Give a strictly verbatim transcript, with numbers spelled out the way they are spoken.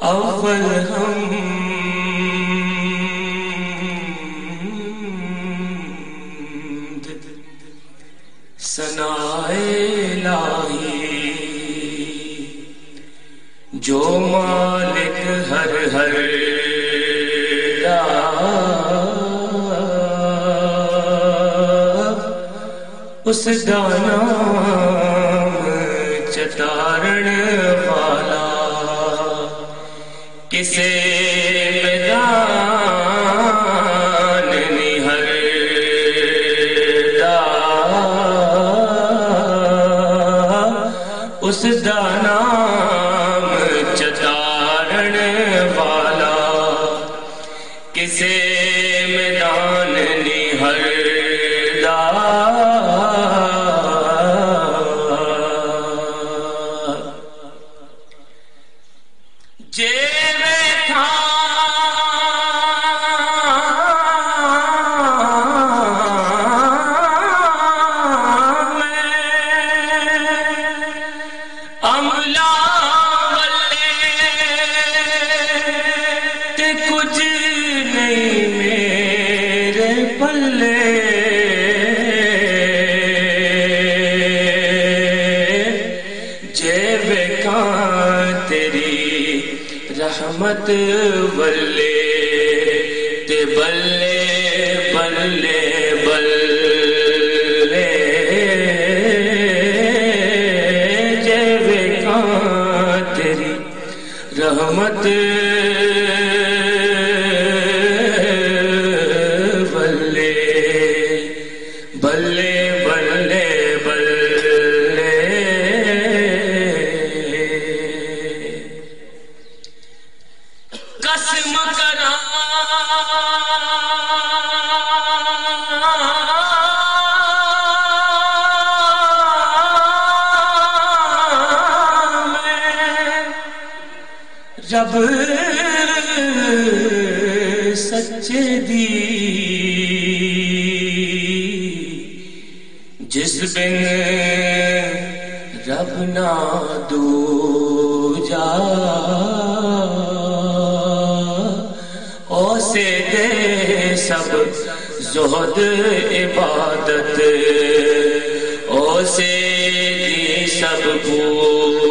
اول ہم ثنائے الہی جو مالک ہر ہر اس دا نام چتارن والا کسے میدان نہر دا اس دا نام چتارن والا کسے میدان نہر دا جے بیٹھا میں عملہ والے تے کچھ نہیں میرے پلے جے بیکاں تیری رحمت والے تے بلے بلے بلے جے ویکھاں تیری رحمت بلے بلے بلے بلے قسم کراں میں رب سچے دی جس بن رب نہ دوجا سے دے سب زہد عبادت او سے دی سب کو